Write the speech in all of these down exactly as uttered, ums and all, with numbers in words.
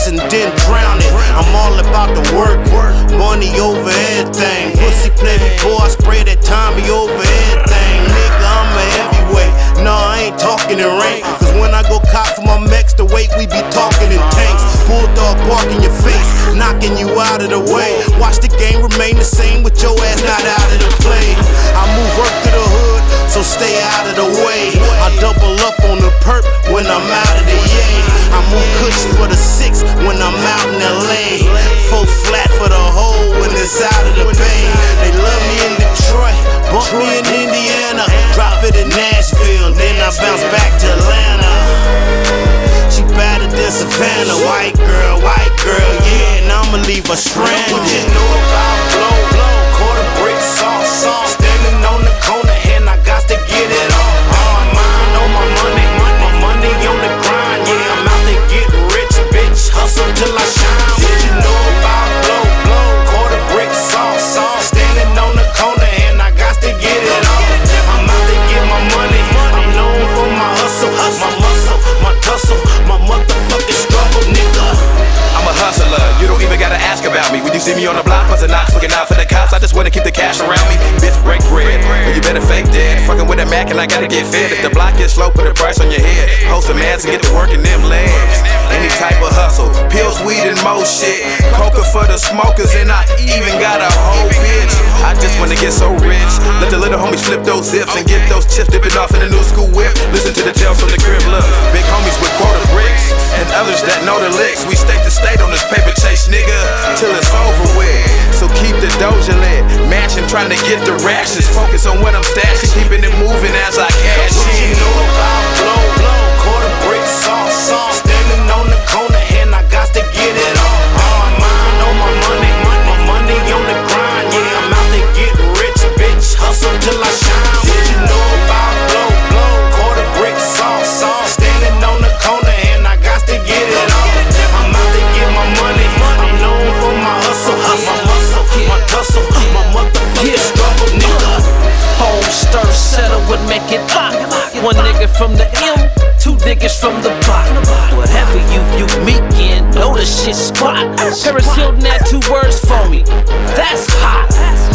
rocks and then drown it. I'm all about the work, money over everything. Pussy play me, boy, I spray that Tommy over everything. Nigga, I'm a heavyweight. No, I ain't talking in rank. Cause when I go cop for my Mex, the weight we be talking in tanks. Bulldog bark in your face, knocking you out of the way. Watch the game remain the same with your ass not out of the play. I move work to the hood, so stay out of the way. I double up on the perp when I'm out of the yay. I move kush for the six when I'm out in L A. Full flat for the hole when it's out of the bay. They love me in Detroit, bump me in Indiana, drop it in Nashville, then I bounce back to Atlanta. She better than Savannah, white girl, white girl, yeah, and I'ma leave her stranded. What you know about blow, blow, quarter brick, sauce, sauce, standing on the corner and I got to get it all. On my mind, on my money, my money on the grind, yeah, I'm out to get rich, bitch, hustle till I shine. What you know about blow, blow, quarter brick, sauce, sauce, standing on the corner and I got to get it all. I'm out to get my money, I'm known for my hustle, my muscle, my tussle, my motherfucking struggle, nigga. I'm a hustler, you don't even gotta ask about me. When you see me on the block, bustin' knocks, looking out for the cops, I just wanna keep the cash around me. Bitch, break bread, but you better fake dead. Fucking with a Mac and I gotta get fed. If the block gets slow, put a price on your head. Host a man to get to work in them legs. Any type of hustle, pills, weed, and more shit. Coca for the smokers, and I even got a whole bitch. I just wanna get so rich. Let the little homies flip those zips and get those chips dipping off in the new school whip. Listen to the tales from the crib, look. Big homies with quarter bricks and others that know the licks. We state to state on this paper chase, nigga, till it's over with. So keep the doja lit, matching, trying to get the rashes. Focus on what I'm stashing, keeping it moving as I cash in. What you know about blow, blow, quarter brick, sauce, sauce, standing on the corner and I got to get it all. On my mind, on my money, my money on the grind, yeah, I'm out to get rich, bitch, hustle till I shine. What you know about blow, blow, quarter brick, sauce, sauce, standing on the corner and I got to get it all. I'm out to get my money, I'm known for my hustle, my muscle, my tussle, my motherfucking struggle, nigga. Home stir, settle would make it hot. One nigga from the M, two niggas from the block. Whatever you view me in, know the shit squat. Paris Hilton had two words for me, that's hot.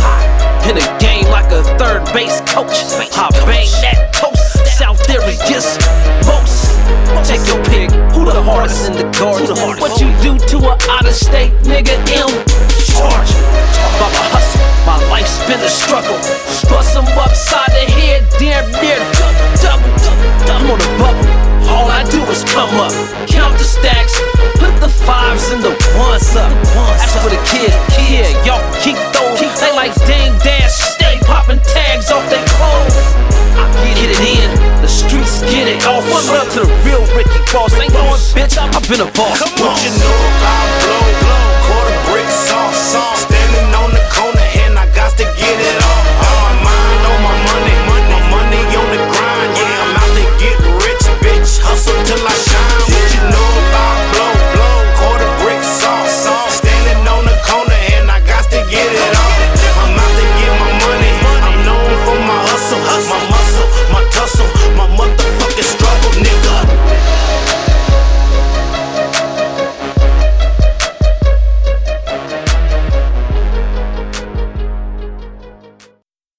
In a game like a third base coach, I bang that toast, South Darius, most. Take your pick, who the hardest in the garden? What you do to a out-of-state nigga, M? Charge. By my hustle, my life's been a struggle. Bust them upside the head, damn near double, double. I'm on a bubble, all I do is come up. Count the stacks, put the fives and the ones up. That's for the kids, yeah, y'all keep those. They like dang dash, stay popping tags off their clothes. I get it in, the streets get it off. One love to the real Ricky Boss. Ain't going bitch, I've been a boss. What you know about